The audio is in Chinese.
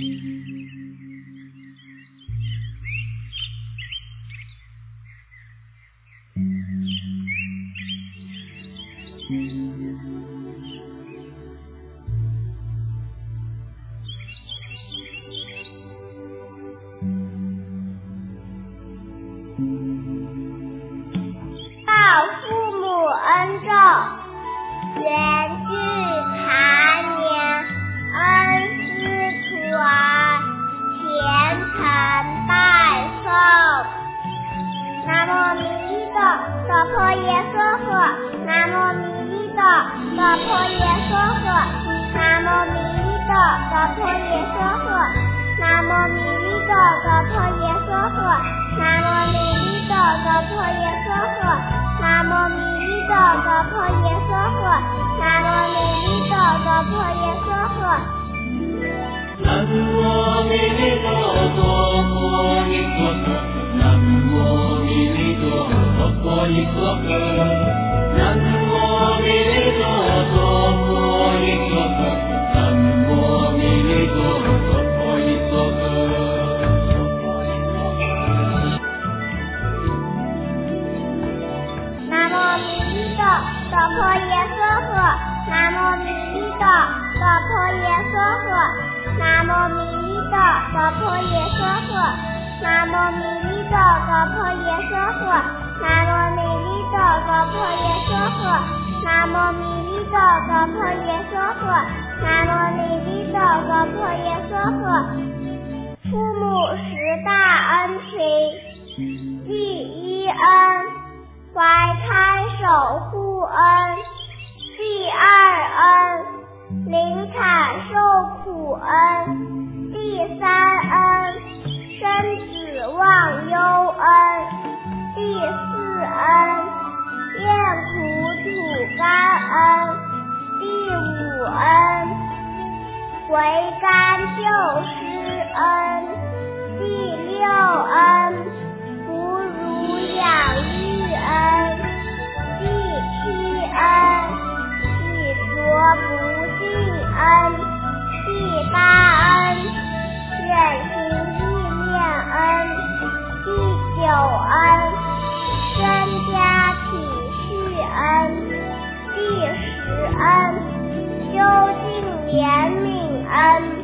报父母恩重，元至常年，恩师徒儿，虔诚拜诵。南无弥利多娑婆耶娑诃，南无弥利多娑婆耶娑诃，南无弥利多娑婆耶娑诃，南无弥利多娑婆耶娑诃，南无弥利多娑婆耶娑诃，南无弥利多娑婆耶娑诃，南无弥利多娑婆耶娑诃。 南无弥利多娑婆耶娑诃，南无弥利多娑婆耶娑诃，南无弥利多娑婆耶娑诃，南无弥利多娑婆耶娑诃。 南无弥利多娑婆耶娑诃，南无弥利多娑婆耶娑诃，南无弥利多娑婆耶娑诃，南无弥利多娑婆耶娑诃，南无弥利多娑婆耶娑诃，南无弥利多娑婆耶娑诃，南无弥利多娑婆耶娑诃。父母十大恩情，第一恩，怀胎守护恩；第二恩，临产受苦恩；第三恩，生子忘忧恩；第四恩，厌苦楚甘恩；第五恩，回甘救失恩；第六恩，哺乳养育恩；第七恩，洗濯不尽恩；第八恩，忍心意念恩；第九恩，身家体恤恩；第十恩，究竟怜悯恩。